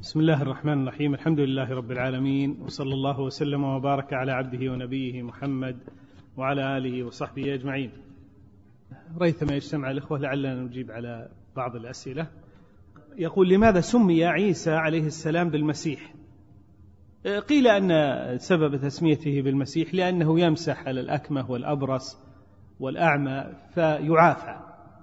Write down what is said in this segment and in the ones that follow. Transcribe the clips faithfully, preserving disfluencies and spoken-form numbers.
بسم الله الرحمن الرحيم. الحمد لله رب العالمين، وصلى الله وسلم وبارك على عبده ونبيه محمد وعلى آله وصحبه أجمعين. ريثما يجتمع الإخوة لعلنا نجيب على بعض الأسئلة. يقول: لماذا سمي عيسى عليه السلام بالمسيح؟ قيل أن سبب تسميته بالمسيح لأنه يمسح على الأكمه والأبرص والأعمى فيعافى.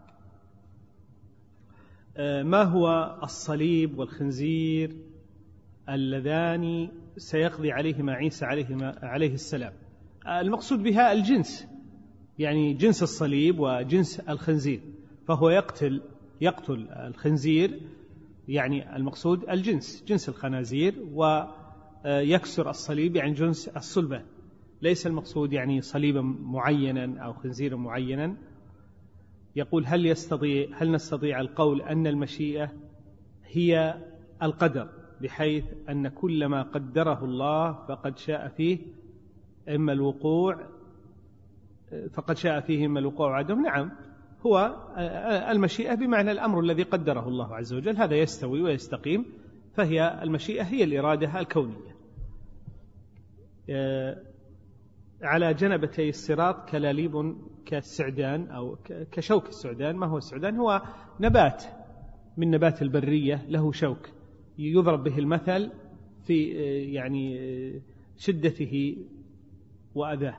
ما هو الصليب والخنزير اللذان سيقضي عليهما عيسى عليه السلام؟ المقصود بها الجنس، يعني جنس الصليب وجنس الخنزير، فهو يقتل يقتل الخنزير، يعني المقصود الجنس جنس الخنازير، ويكسر الصليب يعني جنس الصلبة، ليس المقصود يعني صليبا معينا أو خنزيرا معينا. يقول: هل يستطيع هل نستطيع القول أن المشيئة هي القدر، بحيث أن كل ما قدره الله فقد شاء فيه إما الوقوع فقد شاء فيه إما الوقوع وعدم؟ نعم، هو المشيئة بمعنى الأمر الذي قدره الله عز وجل، هذا يستوي ويستقيم، فهي المشيئة هي الإرادة الكونية. على جنبتي الصراط كلاليب كالسعدان أو كشوك السعدان. ما هو السعدان؟ هو نبات من نبات البرية له شوك يضرب به المثل في يعني شدته وأذاه.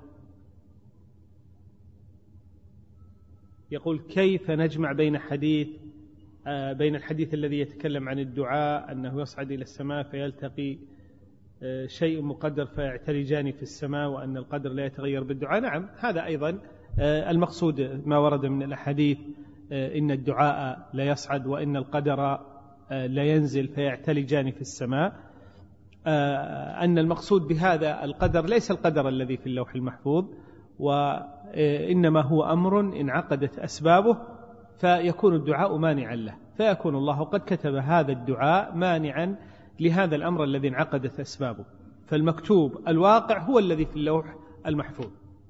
يقول: كيف نجمع بين حديث بين الحديث الذي يتكلم عن الدعاء أنه يصعد إلى السماء فيلتقي شيء مقدر فيعترجان في السماء، وأن القدر لا يتغير بالدعاء؟ نعم، هذا أيضا المقصود ما ورد من الأحاديث، إن الدعاء لا يصعد وإن القدر لا ينزل فيعتلجان في السماء. أن المقصود بهذا القدر ليس القدر الذي في اللوح المحفوظ، وإنما هو أمر انعقدت أسبابه فيكون الدعاء مانعا له، فيكون الله قد كتب هذا الدعاء مانعا لهذا الأمر الذي انعقدت أسبابه، فالمكتوب الواقع هو الذي في اللوح المحفوظ.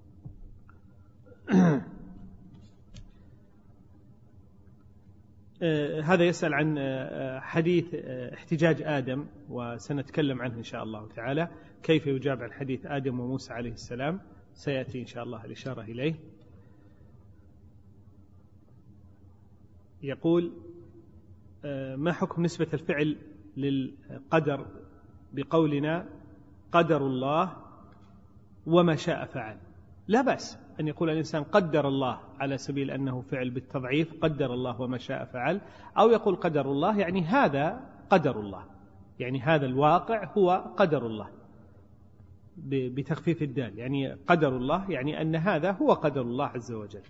هذا يسأل عن حديث احتجاج آدم، وسنتكلم عنه إن شاء الله تعالى، كيف يجاب عن حديث آدم وموسى عليه السلام، سيأتي إن شاء الله الإشارة إليه. يقول: ما حكم نسبة الفعل للقدر بقولنا قدر الله وما شاء فعل؟ لا بأس أن يقول الإنسان قدر الله على سبيل أنه فعل بالتضعيف، قدر الله وما شاء فعل، أو يقول قدر الله يعني هذا قدر الله، يعني هذا الواقع هو قدر الله بتخفيف الدال، يعني قدر الله يعني أن هذا هو قدر الله عز وجل.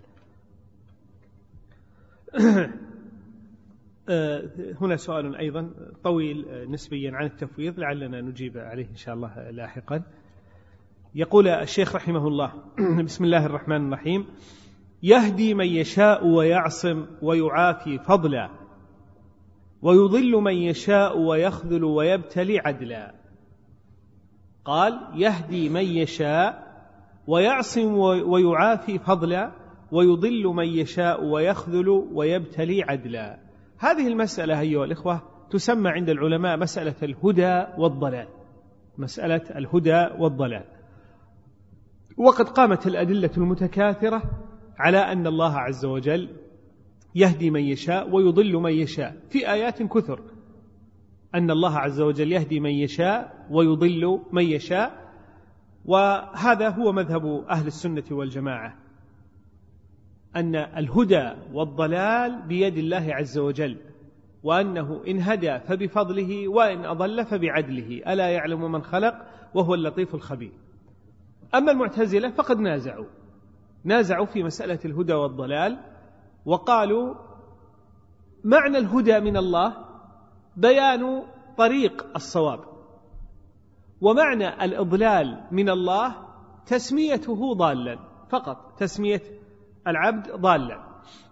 هنا سؤال أيضا طويل نسبيا عن التفويض، لعلنا نجيب عليه إن شاء الله لاحقا. يقول الشيخ رحمه الله: بسم الله الرحمن الرحيم. يهدي من يشاء ويعصم ويعافي فضلا، ويضل من يشاء ويخذل ويبتلي عدلا. قال: يهدي من يشاء ويعصم ويعافي فضلا، ويضل من يشاء ويخذل ويبتلي عدلا. هذه المسألة أيها الإخوة تسمى عند العلماء مسألة الهدى والضلال، مسألة الهدى والضلال. وقد قامت الأدلة المتكاثرة على أن الله عز وجل يهدي من يشاء ويضل من يشاء، في آيات كثر أن الله عز وجل يهدي من يشاء ويضل من يشاء. وهذا هو مذهب أهل السنة والجماعة، أن الهدى والضلال بيد الله عز وجل، وأنه إن هدى فبفضله وإن أضل فبعدله، ألا يعلم من خلق وهو اللطيف الخبير. أما المعتزلة فقد نازعوا نازعوا في مسألة الهدى والضلال، وقالوا معنى الهدى من الله بيان طريق الصواب، ومعنى الإضلال من الله تسميته ضالا فقط، تسمية العبد ضالا،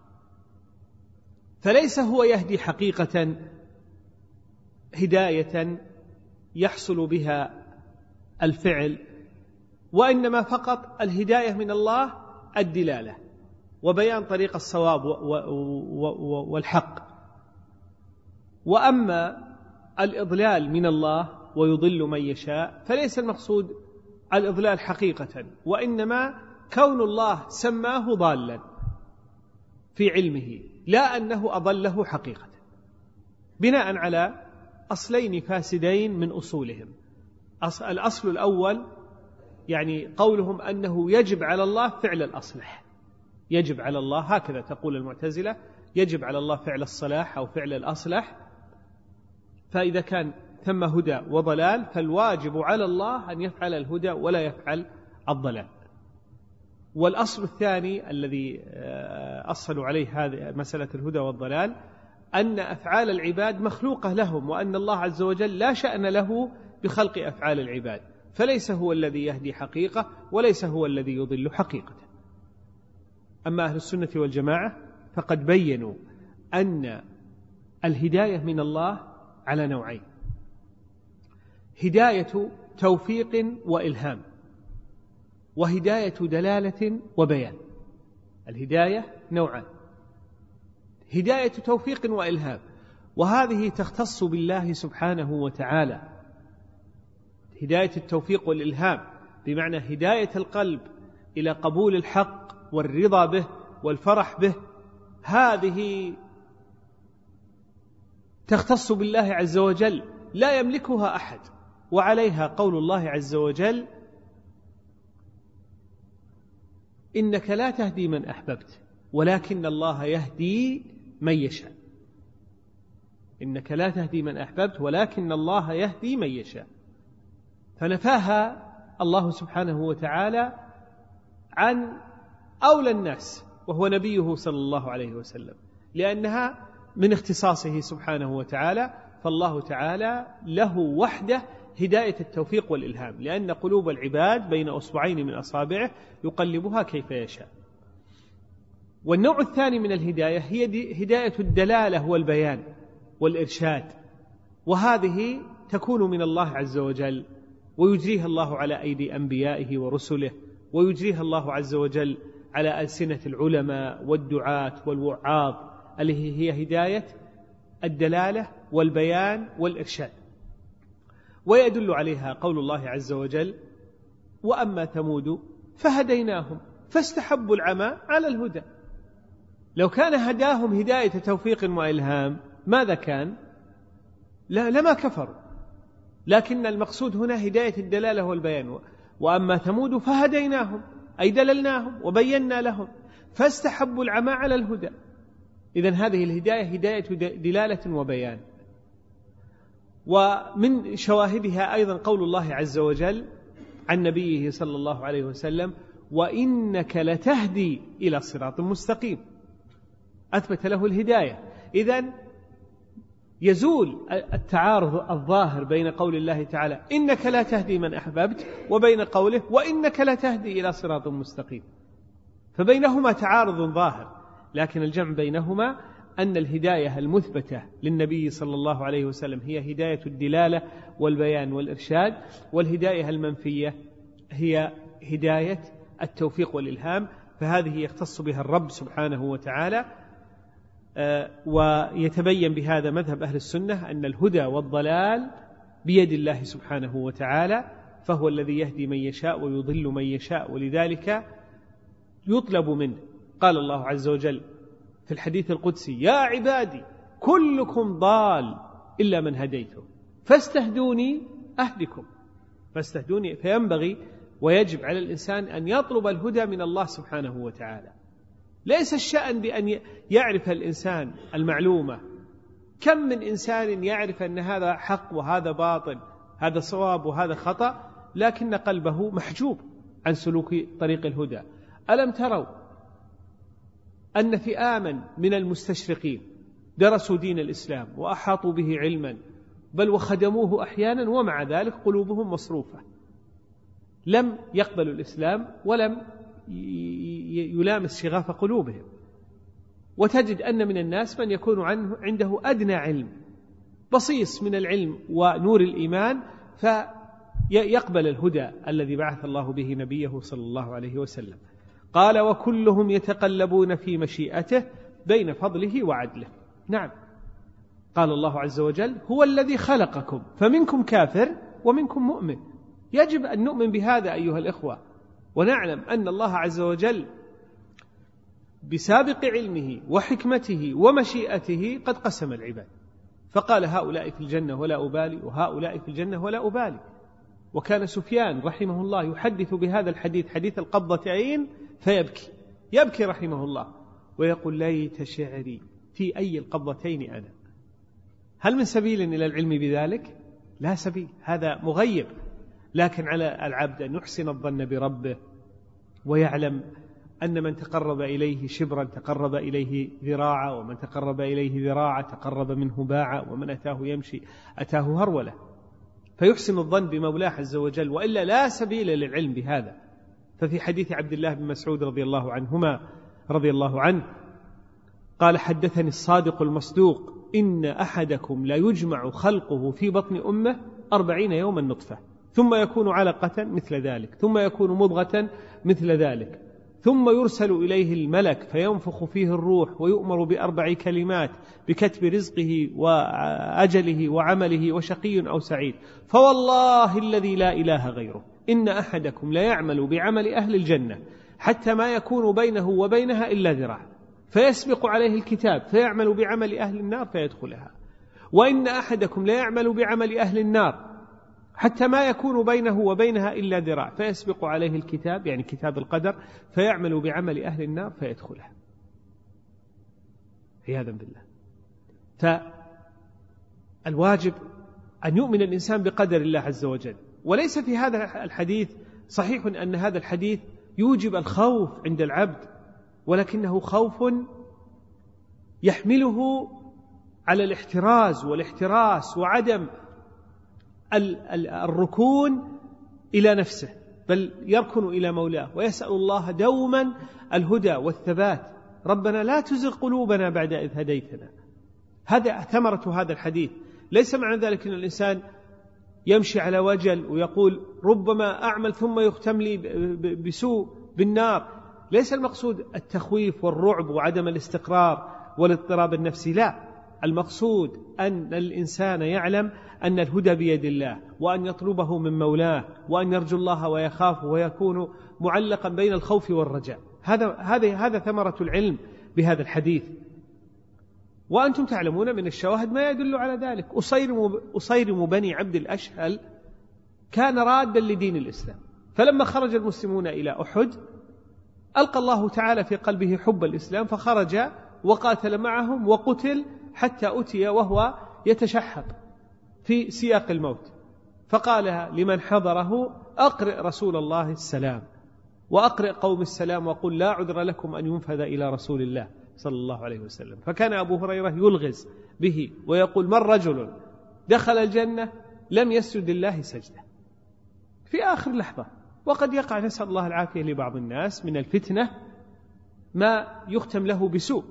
فليس هو يهدي حقيقة هداية يحصل بها الفعل، وإنما فقط الهداية من الله الدلالة وبيان طريق الصواب والحق. وأما الإضلال من الله ويضل من يشاء، فليس المقصود الإضلال حقيقة، وإنما كون الله سماه ضالا في علمه، لا أنه أضله حقيقة، بناء على أصلين فاسدين من أصولهم. الأصل الأول يعني قولهم أنه يجب على الله فعل الأصلح، يجب على الله، هكذا تقول المعتزلة، يجب على الله فعل الصلاح أو فعل الأصلح، فإذا كان ثم هدى وضلال فالواجب على الله أن يفعل الهدى ولا يفعل الضلال. والأصل الثاني الذي أصلوا عليه هذه مسألة الهدى والضلال أن أفعال العباد مخلوقة لهم، وأن الله عز وجل لا شأن له بخلق أفعال العباد، فليس هو الذي يهدي حقيقة وليس هو الذي يضل حقيقة. أما أهل السنة والجماعة فقد بيّنوا أن الهداية من الله على نوعين: هداية توفيق وإلهام، وهداية دلالة وبيان. الهداية نوعان: هداية توفيق وإلهام، وهذه تختص بالله سبحانه وتعالى. هداية التوفيق والإلهام بمعنى هداية القلب إلى قبول الحق والرضا به والفرح به، هذه تختص بالله عز وجل، لا يملكها أحد. وعليها قول الله عز وجل: إنك لا تهدي من أحببت ولكن الله يهدي من يشاء. إنك لا تهدي من أحببت ولكن الله يهدي من يشاء. فنفاها الله سبحانه وتعالى عن أولى الناس وهو نبيه صلى الله عليه وسلم، لأنها من اختصاصه سبحانه وتعالى، فالله تعالى له وحده هداية التوفيق والإلهام، لأن قلوب العباد بين أصبعين من أصابعه يقلبها كيف يشاء. والنوع الثاني من الهداية هي هداية الدلالة والبيان والإرشاد، وهذه تكون من الله عز وجل، ويجريها الله على أيدي أنبيائه ورسله، ويجريها الله عز وجل على ألسنة العلماء والدعاة والوعاظ، اللي هي هداية الدلالة والبيان والإرشاد. ويدل عليها قول الله عز وجل: وأما ثمود فهديناهم فاستحبوا العمى على الهدى. لو كان هداهم هداية توفيق وإلهام ماذا كان؟ لا لما كفروا، لكن المقصود هنا هداية الدلالة والبيان. وأما ثمود فهديناهم أي دللناهم وبينا لهم، فاستحبوا العمى على الهدى. إذن هذه الهداية هداية دلالة وبيان. ومن شواهدها أيضا قول الله عز وجل عن نبيه صلى الله عليه وسلم: وإنك لتهدي إلى صراط مستقيم، أثبت له الهداية. إذن يزول التعارض الظاهر بين قول الله تعالى إنك لا تهدي من أحببت وبين قوله وإنك لا تهدي إلى صراط مستقيم، فبينهما تعارض ظاهر، لكن الجمع بينهما أن الهداية المثبتة للنبي صلى الله عليه وسلم هي هداية الدلالة والبيان والإرشاد، والهداية المنفية هي هداية التوفيق والإلهام، فهذه يختص بها الرب سبحانه وتعالى. ويتبين بهذا مذهب أهل السنة أن الهدى والضلال بيد الله سبحانه وتعالى، فهو الذي يهدي من يشاء ويضل من يشاء، ولذلك يطلب منه. قال الله عز وجل في الحديث القدسي: يا عبادي كلكم ضال إلا من هديته فاستهدوني أهدكم. فاستهدوني، فينبغي ويجب على الإنسان أن يطلب الهدى من الله سبحانه وتعالى. ليس الشأن بأن يعرف الإنسان المعلومة. كم من إنسان يعرف أن هذا حق وهذا باطل، هذا صواب وهذا خطأ، لكن قلبه محجوب عن سلوك طريق الهدى. ألم تروا أن فئاما من المستشرقين درسوا دين الإسلام وأحاطوا به علما، بل وخدموه أحيانا، ومع ذلك قلوبهم مصروفة، لم يقبلوا الإسلام ولم يلامس شغاف قلوبهم. وتجد أن من الناس من يكون عنه عنده أدنى علم، بصيص من العلم ونور الإيمان، فيقبل الهدى الذي بعث الله به نبيه صلى الله عليه وسلم. قال: وكلهم يتقلبون في مشيئته بين فضله وعدله. نعم، قال الله عز وجل هو الذي خلقكم فمنكم كافر ومنكم مؤمن. يجب أن نؤمن بهذا أيها الإخوة، ونعلم أن الله عز وجل بسابق علمه وحكمته ومشيئته قد قسم العباد، فقال هؤلاء في الجنة ولا أبالي وهؤلاء في الجنة ولا أبالي. وكان سفيان رحمه الله يحدث بهذا الحديث حديث القبضتين فيبكي، يبكي رحمه الله ويقول ليت شعري في أي القبضتين أنا. هل من سبيل إلى العلم بذلك؟ لا سبيل، هذا مغيب. لكن على العبد أن يحسن الظن بربه ويعلم أن من تقرب إليه شبرا تقرب إليه ذراعا، ومن تقرب إليه ذراعا تقرب منه باعا، ومن أتاه يمشي أتاه هرولة. فيحسن الظن بمولاه عز وجل، وإلا لا سبيل للعلم بهذا. ففي حديث عبد الله بن مسعود رضي الله عنهما رضي الله عنه قال حدثني الصادق المصدوق إن أحدكم لا يجمع خلقه في بطن أمه أربعين يوما نطفة ثم يكون علقة مثل ذلك ثم يكون مضغة مثل ذلك ثم يرسل إليه الملك فينفخ فيه الروح ويؤمر بأربع كلمات بكتب رزقه وأجله وعمله وشقي أو سعيد. فوالله الذي لا إله غيره إن أحدكم لا يعمل بعمل أهل الجنة حتى ما يكون بينه وبينها إلا ذراع فيسبق عليه الكتاب فيعمل بعمل أهل النار فيدخلها، وإن أحدكم لا يعمل بعمل أهل النار حتى ما يكون بينه وبينها إلا ذراع فيسبق عليه الكتاب يعني كتاب القدر فيعمل بعمل أهل النار فيدخلها عياذا بالله. فالواجب أن يؤمن الإنسان بقدر الله عز وجل. وليس في هذا الحديث صحيح أن هذا الحديث يوجب الخوف عند العبد، ولكنه خوف يحمله على الاحتراز والاحتراس وعدم الركون إلى نفسه، بل يركن إلى مولاه ويسأل الله دوما الهدى والثبات. ربنا لا تزغ قلوبنا بعد إذ هديتنا. هذا ثمرة هذا الحديث. ليس معنى ذلك أن الإنسان يمشي على وجل ويقول ربما أعمل ثم يختم لي بسوء بالنار. ليس المقصود التخويف والرعب وعدم الاستقرار والاضطراب النفسي، لا، المقصود أن الإنسان يعلم أن الهدى بيد الله، وأن يطلبه من مولاه، وأن يرجو الله ويخافه ويكون معلقا بين الخوف والرجاء. هذا هذا هذا ثمرة العلم بهذا الحديث. وأنتم تعلمون من الشواهد ما يدل على ذلك. أصيرم أصيرم بني عبد الأشهل كان رادا لدين الإسلام، فلما خرج المسلمون إلى أحد ألقى الله تعالى في قلبه حب الإسلام فخرج وقاتل معهم وقتل حتى أتي وهو يتشحط في سياق الموت، فقال لمن حضره أقرئ رسول الله السلام وأقرئ قوم السلام وقل لا عذر لكم أن ينفذ إلى رسول الله صلى الله عليه وسلم. فكان أبو هريرة يلغز به ويقول من رجل دخل الجنة لم يسجد لله سجدة في آخر لحظة. وقد يقع نسأل الله العافية لبعض الناس من الفتنة ما يختم له بسوء.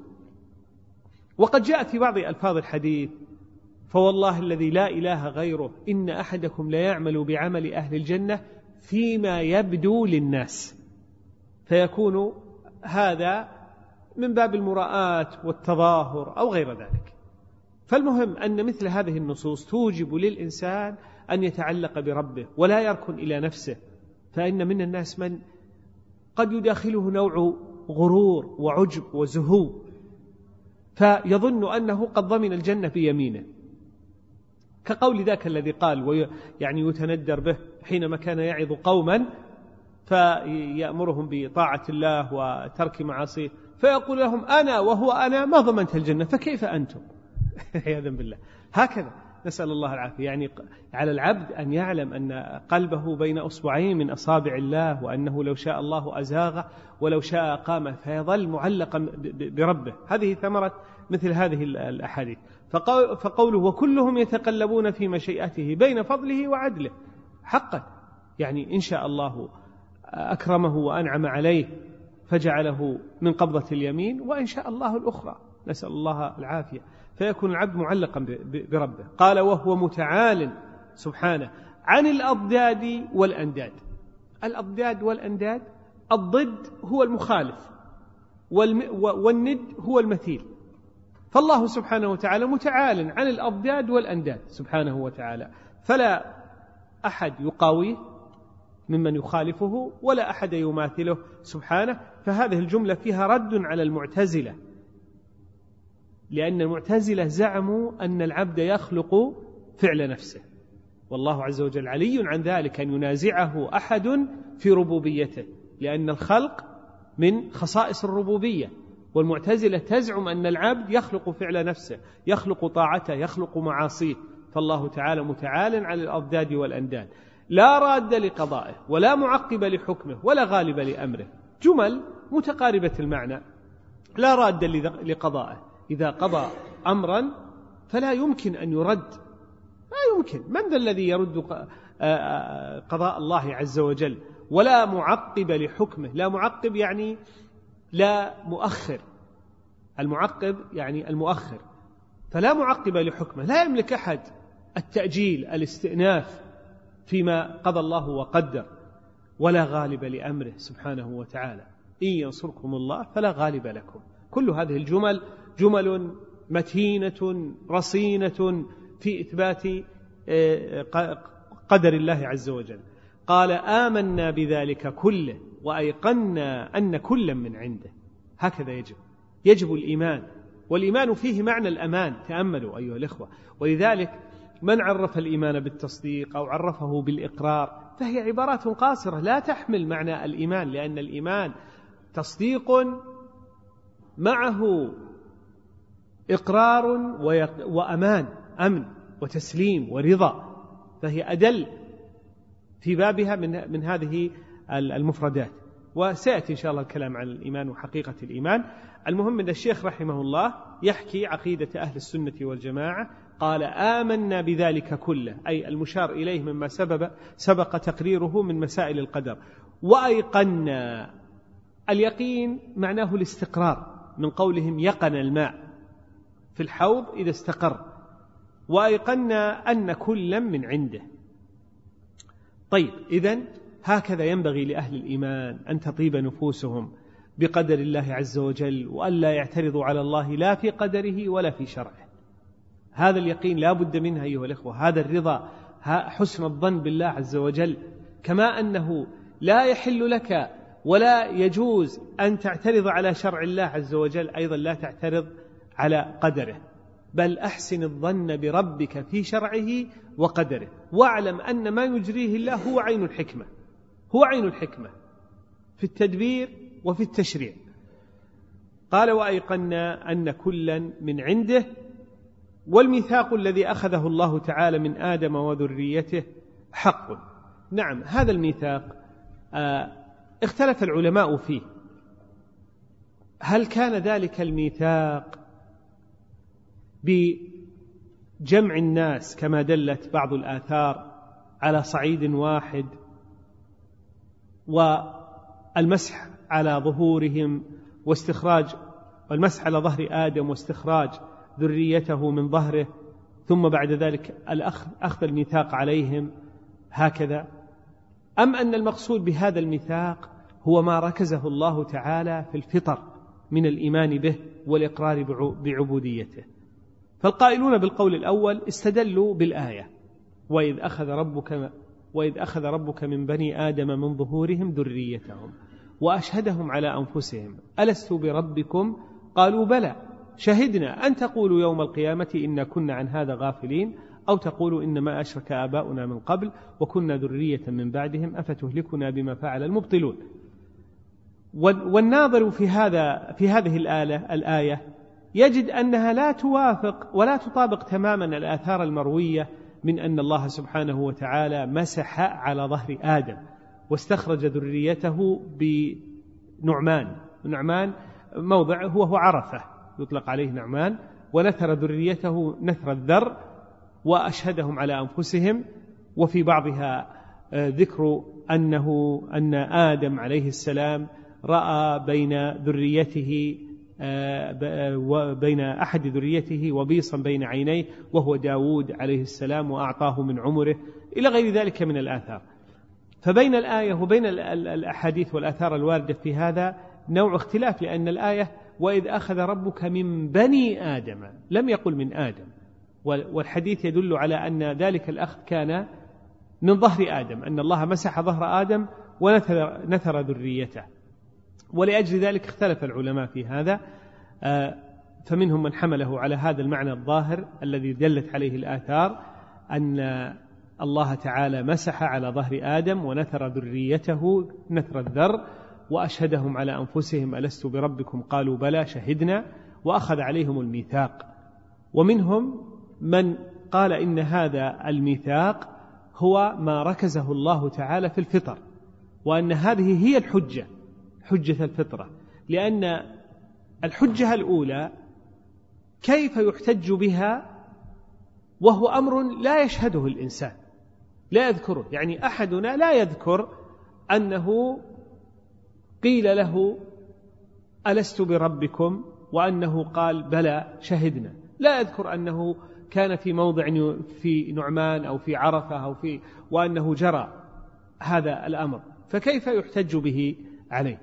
وقد جاءت في بعض ألفاظ الحديث فوالله الذي لا إله غيره إن أحدكم لا يعمل بعمل أهل الجنة فيما يبدو للناس، فيكون هذا من باب المراءات والتظاهر أو غير ذلك. فالمهم أن مثل هذه النصوص توجب للإنسان أن يتعلق بربه ولا يركن إلى نفسه، فإن من الناس من قد يداخله نوع غرور وعجب وزهو فيظن أنه قد ضمن الجنة بيمينه، كقول ذاك الذي قال ويعني يتندر به حينما كان يعظ قوما فيأمرهم بطاعة الله وترك معاصيه فيقول لهم أنا وهو أنا ما ضمنت الجنة فكيف أنتم؟ عياذا بالله. هكذا نسأل الله العافية. يعني على العبد أن يعلم أن قلبه بين أصبعين من أصابع الله، وأنه لو شاء الله أزاغه ولو شاء قام، فيظل معلقا بربه. هذه ثمرة مثل هذه الأحاديث. فقوله وكلهم يتقلبون في مشيئته بين فضله وعدله، حقا يعني إن شاء الله أكرمه وأنعم عليه فجعله من قبضة اليمين، وإن شاء الله الأخرى، نسأل الله العافية. فيكون العبد معلقا بربه. قال وهو متعال سبحانه عن الأضداد والأنداد. الأضداد والأنداد، الضد هو المخالف والند هو المثيل. فالله سبحانه وتعالى متعال عن الأضداد والأنداد سبحانه وتعالى، فلا أحد يقاويه ممن يخالفه ولا أحد يماثله سبحانه. فهذه الجملة فيها رد على المعتزلة، لأن المعتزلة زعموا أن العبد يخلق فعل نفسه، والله عز وجل علي عن ذلك أن ينازعه أحد في ربوبيته، لأن الخلق من خصائص الربوبية. والمعتزلة تزعم أن العبد يخلق فعل نفسه، يخلق طاعته، يخلق معاصيه. فالله تعالى متعال على الأضداد والأنداد، لا راد لقضائه ولا معقب لحكمه ولا غالب لأمره. جمل متقاربة المعنى. لا راد لقضائه، إذا قضى أمرا فلا يمكن أن يرد، لا يمكن. من ذا الذي يرد قضاء الله عز وجل؟ ولا معقب لحكمه. لا معقب يعني لا مؤخر، المعقب يعني المؤخر، فلا معقب لحكمه. لا يملك أحد التأجيل، الاستئناف فيما قضى الله وقدر، ولا غالب لأمره سبحانه وتعالى. إن ينصركم الله فلا غالب لكم. كل هذه الجمل جمل متينة رصينة في إثبات قدر الله عز وجل. قال آمنا بذلك كله وأيقنا أن كلا من عنده. هكذا يجب يجب الإيمان، والإيمان فيه معنى الأمان. تأملوا أيها الإخوة. ولذلك من عرف الإيمان بالتصديق أو عرفه بالإقرار فهي عبارات قاصرة لا تحمل معنى الإيمان، لأن الإيمان تصديق معه إقرار وأمان، أمن وتسليم ورضا، فهي أدل في بابها من من هذه المفردات. وسيأتي إن شاء الله الكلام عن الإيمان وحقيقة الإيمان. المهم أن الشيخ رحمه الله يحكي عقيدة أهل السنة والجماعة. قال آمنا بذلك كله، أي المشار إليه مما سبب سبق تقريره من مسائل القدر. وأيقنا، اليقين معناه الاستقرار، من قولهم يقن الماء في الحوض إذا استقر. وأيقنا أن كلا من عنده. طيب، إذن هكذا ينبغي لأهل الإيمان أن تطيب نفوسهم بقدر الله عز وجل، وأن لا يعترضوا على الله لا في قدره ولا في شرعه. هذا اليقين لا بد منه أيها الإخوة، هذا الرضا، حسن الظن بالله عز وجل. كما أنه لا يحل لك ولا يجوز أن تعترض على شرع الله عز وجل، أيضا لا تعترض على قدره، بل أحسن الظن بربك في شرعه وقدره، واعلم أن ما يجريه الله هو عين الحكمة، هو عين الحكمة في التدبير وفي التشريع. قال وأيقنا أن كلا من عنده. والميثاق الذي أخذه الله تعالى من آدم وذريته حق. نعم، هذا الميثاق آه اختلف العلماء فيه، هل كان ذلك الميثاق بجمع الناس كما دلت بعض الآثار على صعيد واحد، والمسح على ظهورهم واستخراج، والمسح على ظهر آدم واستخراج ذريته من ظهره، ثم بعد ذلك أخذ الميثاق عليهم هكذا؟ أم أن المقصود بهذا الميثاق هو ما ركزه الله تعالى في الفطر من الإيمان به والإقرار بعبوديته؟ فالقائلون بالقول الأول استدلوا بالآية وإذ أخذ ربك وإذ أخذ ربك من بني آدم من ظهورهم ذريتهم وأشهدهم على أنفسهم ألست بربكم قالوا بلى شهدنا أن تقولوا يوم القيامة إنا كنا عن هذا غافلين أو تقولوا إنما أشرك آباؤنا من قبل وكنا ذرية من بعدهم أفتهلكنا بما فعل المبطلون. والناظر في هذا في هذه الآية يجد أنها لا توافق ولا تطابق تماما الآثار المروية من أن الله سبحانه وتعالى مسح على ظهر آدم واستخرج ذريته بنعمان. نعمان موضع هو هو عرفة يطلق عليه نعمان، ونثر ذريته نثر الذر وأشهدهم على أنفسهم. وفي بعضها ذكر أنه أن آدم عليه السلام رأى بين ذريته وبين أحد ذريته وبيصا بين عينيه وهو داود عليه السلام وأعطاه من عمره إلى غير ذلك من الآثار. فبين الآية وبين الأحاديث والآثار الواردة في هذا نوع اختلاف، لأن الآية وإذ أخذ ربك من بني آدم، لم يقل من آدم، والحديث يدل على أن ذلك الأخذ كان من ظهر آدم، أن الله مسح ظهر آدم ونثر نثر ذريته. ولأجل ذلك اختلف العلماء في هذا، فمنهم من حمله على هذا المعنى الظاهر الذي دلت عليه الآثار، أن الله تعالى مسح على ظهر آدم ونثر ذريته نثر الذر، وأشهدهم على أنفسهم ألست بربكم قالوا بلى شهدنا، وأخذ عليهم الميثاق. ومنهم من قال إن هذا الميثاق هو ما ركزه الله تعالى في الفطر، وأن هذه هي الحجة، حجة الفطرة، لأن الحجة الأولى كيف يحتج بها وهو أمر لا يشهده الإنسان، لا يذكره، يعني أحدنا لا يذكر أنه قيل له ألست بربكم وأنه قال بلى شهدنا، لا يذكر أنه كان في موضع في نعمان أو في عرفة أو في وأنه جرى هذا الأمر، فكيف يحتج به عليه؟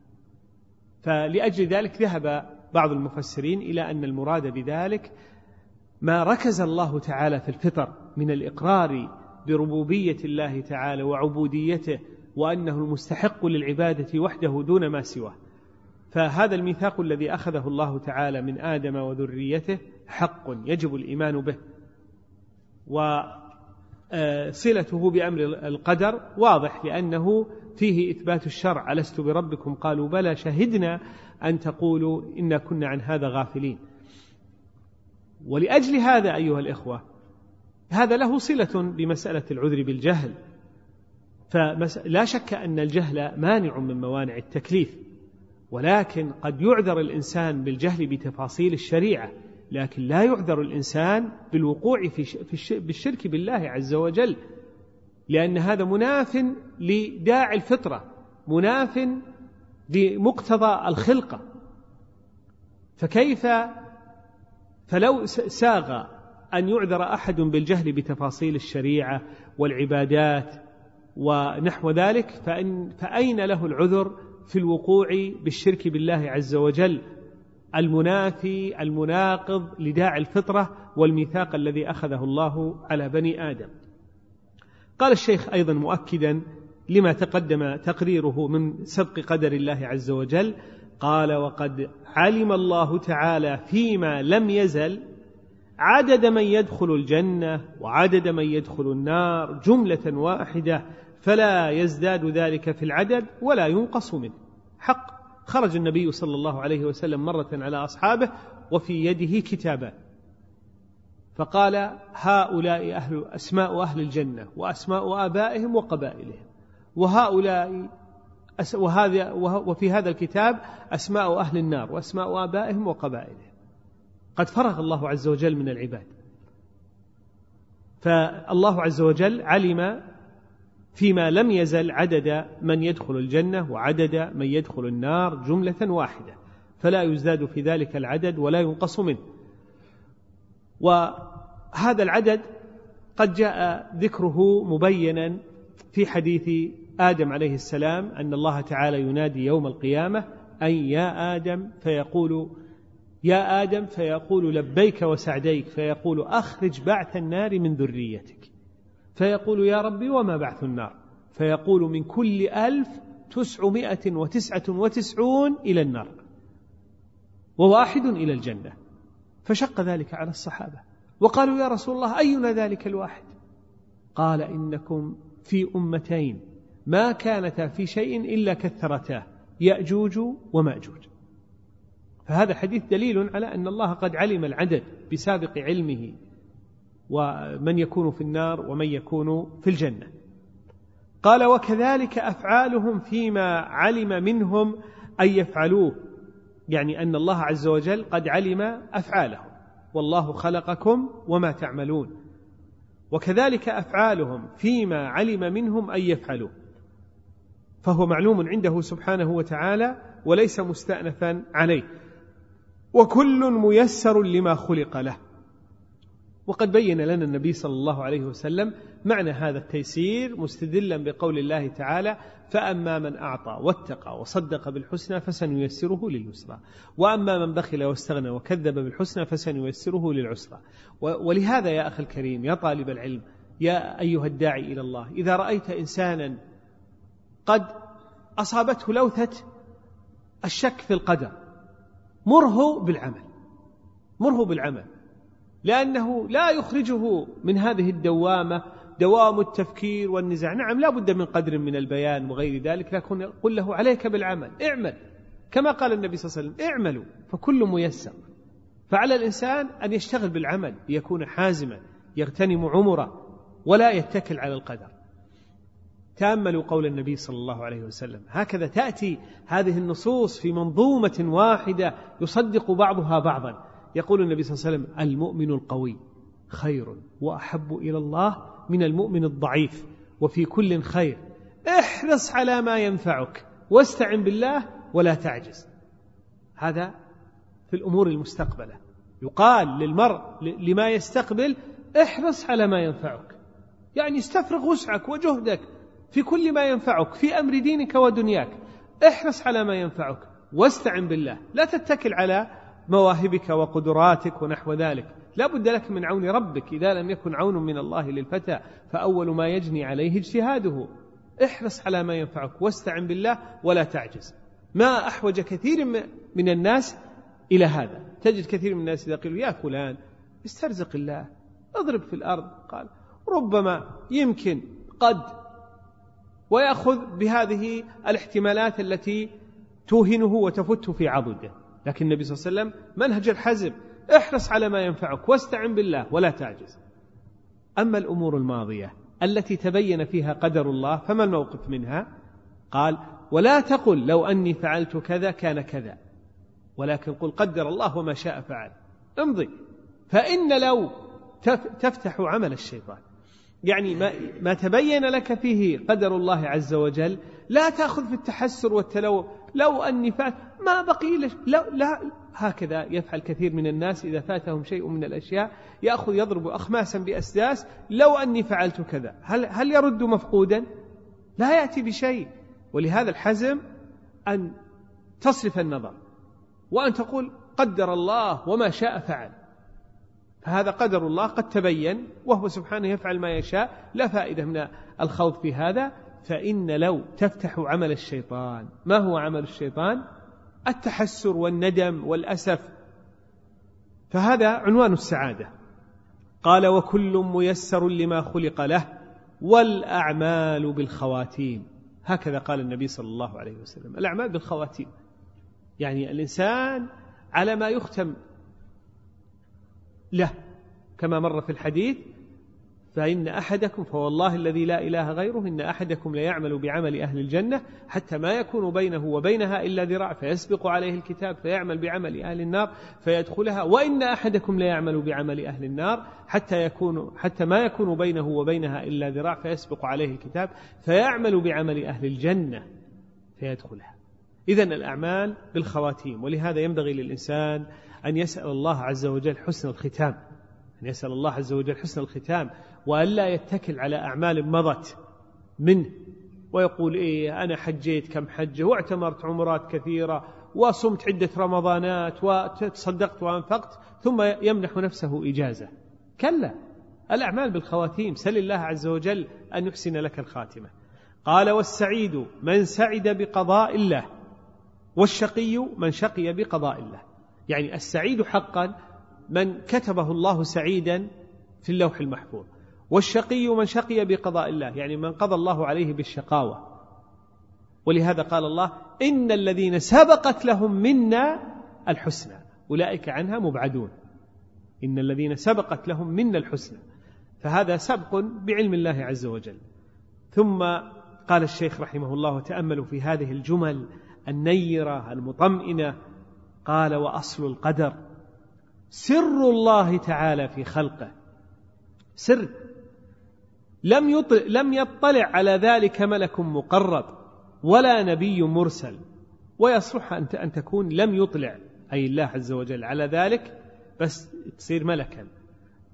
فلأجل ذلك ذهب بعض المفسرين إلى أن المراد بذلك ما ركز الله تعالى في الفطر من الإقرار بربوبية الله تعالى وعبوديته، وأنه المستحق للعبادة وحده دون ما سواه. فهذا الميثاق الذي أخذه الله تعالى من آدم وذريته حق يجب الإيمان به، وصلته بأمر القدر واضح، لأنه فيه إثبات الشرع، ألست بربكم قالوا بلى شهدنا أن تقولوا إنا كنا عن هذا غافلين. ولأجل هذا أيها الإخوة هذا له صلة بمسألة العذر بالجهل، فلا شك أن الجهل مانع من موانع التكليف، ولكن قد يعذر الإنسان بالجهل بتفاصيل الشريعة، لكن لا يعذر الإنسان بالوقوع في بالشرك بالله عز وجل، لأن هذا مناف لداعي الفطرة، مناف لمقتضى الخلقة. فكيف فلو ساغ أن يعذر أحد بالجهل بتفاصيل الشريعة والعبادات ونحو ذلك، فإن فأين له العذر في الوقوع بالشرك بالله عز وجل المنافي المناقض لداعي الفطرة والميثاق الذي أخذه الله على بني آدم؟ قال الشيخ أيضا مؤكدا لما تقدم تقريره من سبق قدر الله عز وجل، قال وقد علم الله تعالى فيما لم يزل عدد من يدخل الجنة وعدد من يدخل النار جملة واحدة، فلا يزداد ذلك في العدد ولا ينقص منه. حق. خرج النبي صلى الله عليه وسلم مرة على أصحابه وفي يده كتابان، فقال هؤلاء أهل أسماء أهل الجنة وأسماء آبائهم وقبائلهم، وهؤلاء وهذا وفي هذا الكتاب أسماء أهل النار وأسماء آبائهم وقبائلهم. قد فرغ الله عز وجل من العباد، فالله عز وجل علم فيما لم يزل عدد من يدخل الجنة وعدد من يدخل النار جملة واحدة، فلا يزداد في ذلك العدد ولا ينقص منه. وهذا العدد قد جاء ذكره مبينا في حديث آدم عليه السلام، أن الله تعالى ينادي يوم القيامة أي يا آدم، فيقول يا آدم فيقول لبيك وسعديك، فيقول أخرج بعث النار من ذريتك، فيقول يا ربي وما بعث النار، فيقول من كل ألف تسعمائة وتسعة وتسعون إلى النار وواحد إلى الجنة. فشق ذلك على الصحابة وقالوا يا رسول الله أينا ذلك الواحد؟ قال إنكم في أمتين ما كانتا في شيء إلا كثرتاه، يأجوج ومأجوج. فهذا حديث دليل على أن الله قد علم العدد بسابق علمه، ومن يكون في النار ومن يكون في الجنة. قال وكذلك أفعالهم فيما علم منهم أن يفعلوه، يعني أن الله عز وجل قد علم أفعالهم، والله خلقكم وما تعملون. وكذلك أفعالهم فيما علم منهم أن يفعلوه، فهو معلوم عنده سبحانه وتعالى وليس مستأنفا عليه. وكل ميسر لما خلق له، وقد بين لنا النبي صلى الله عليه وسلم معنى هذا التيسير مستدلا بقول الله تعالى: فأما من أعطى واتقى وصدق بالحسنى فسنيسره لليسرى، وأما من بخل واستغنى وكذب بالحسنى فسنيسره للعسرى. ولهذا يا أخي الكريم، يا طالب العلم، يا أيها الداعي إلى الله، إذا رأيت إنسانا قد أصابته لوثة الشك في القدر، مره بالعمل، مره بالعمل، لأنه لا يخرجه من هذه الدوامة، دوام التفكير والنزاع. نعم لا بد من قدر من البيان وغير ذلك، لكن قل له: عليك بالعمل، اعمل، كما قال النبي صلى الله عليه وسلم: اعملوا فكل ميسر. فعلى الإنسان أن يشتغل بالعمل، ليكون حازما، يغتنم عمره، ولا يتكل على القدر. تأملوا قول النبي صلى الله عليه وسلم، هكذا تأتي هذه النصوص في منظومة واحدة يصدق بعضها بعضا. يقول النبي صلى الله عليه وسلم: المؤمن القوي خير وأحب إلى الله من المؤمن الضعيف، وفي كل خير، احرص على ما ينفعك واستعن بالله ولا تعجز. هذا في الأمور المستقبلة، يقال للمرء لما يستقبل: احرص على ما ينفعك، يعني استفرغ وسعك وجهدك في كل ما ينفعك في أمر دينك ودنياك، احرص على ما ينفعك واستعن بالله، لا تتكل على مواهبك وقدراتك ونحو ذلك، لا بد لك من عون ربك، إذا لم يكن عون من الله للفتى فأول ما يجني عليه اجتهاده. احرص على ما ينفعك واستعن بالله ولا تعجز. ما أحوج كثير من الناس إلى هذا. تجد كثير من الناس إذا قالوا: يا فلان استرزق الله، اضرب في الأرض، قال ربما يمكن قد، ويأخذ بهذه الاحتمالات التي توهنه وتفته في عضده. لكن النبي صلى الله عليه وسلم منهج الحزم: احرص على ما ينفعك واستعن بالله ولا تعجز. أما الأمور الماضية التي تبين فيها قدر الله، فما الموقف منها؟ قال: ولا تقل لو أني فعلت كذا كان كذا، ولكن قل قدر الله وما شاء فعل. امضي، فإن لو تفتح عمل الشيطان. يعني ما, ما تبين لك فيه قدر الله عز وجل لا تأخذ في التحسر والتلوم، لو أني فعل ما بقي لش، لا, لا هكذا يفعل كثير من الناس إذا فاتهم شيء من الأشياء، يأخذ يضرب أخماسا بأسداس: لو أني فعلت كذا. هل, هل يرد مفقودا؟ لا يأتي بشيء. ولهذا الحزم أن تصرف النظر وأن تقول قدر الله وما شاء فعل، فهذا قدر الله قد تبين، وهو سبحانه يفعل ما يشاء، لا فائدة من الخوض في هذا. فإن لو تفتح عمل الشيطان. ما هو عمل الشيطان؟ التحسر والندم والأسف، فهذا عنوان السعادة. قال: وكل ميسر لما خلق له والأعمال بالخواتيم. هكذا قال النبي صلى الله عليه وسلم: الأعمال بالخواتيم، يعني الإنسان على ما يختم له، كما مر في الحديث: فإن أحدكم فوالله الذي لا إله غيره إن أحدكم ليعمل بعمل أهل الجنة حتى ما يكون بينه وبينها إلا ذراع فيسبق عليه الكتاب فيعمل بعمل أهل النار فيدخلها، وإن أحدكم ليعمل بعمل أهل النار حتى يكون حتى ما يكون بينه وبينها إلا ذراع فيسبق عليه الكتاب فيعمل بعمل أهل الجنة فيدخلها. إذن الأعمال بالخواتيم. ولهذا ينبغي للإنسان أن يسأل الله عز وجل حسن الختام، أن يسأل الله عز وجل حسن الختام، وأن لا يتكل على أعمال مضت منه ويقول: إيه أنا حجيت كم حجة واعتمرت عمرات كثيرة وصمت عدة رمضانات وتصدقت وأنفقت، ثم يمنح نفسه إجازة. كلا، الأعمال بالخواتيم. سل الله عز وجل أن يحسن لك الخاتمة. قال: والسعيد من سعد بقضاء الله، والشقي من شقي بقضاء الله. يعني السعيد حقا من كتبه الله سعيدا في اللوح المحفوظ، والشقي من شقي بقضاء الله، يعني من قضى الله عليه بالشقاوة. ولهذا قال الله: إن الذين سبقت لهم منا الحسنى أولئك عنها مبعدون. إن الذين سبقت لهم منا الحسنى، فهذا سبق بعلم الله عز وجل. ثم قال الشيخ رحمه الله: وتأملوا في هذه الجمل النيرة المطمئنة. قال: وأصل القدر سر الله تعالى في خلقه، سر لم يطلع, لم يطلع على ذلك ملك مقرب ولا نبي مرسل. ويصلح أن تكون لم يطلع أي الله عز وجل على ذلك، بس تصير ملكا.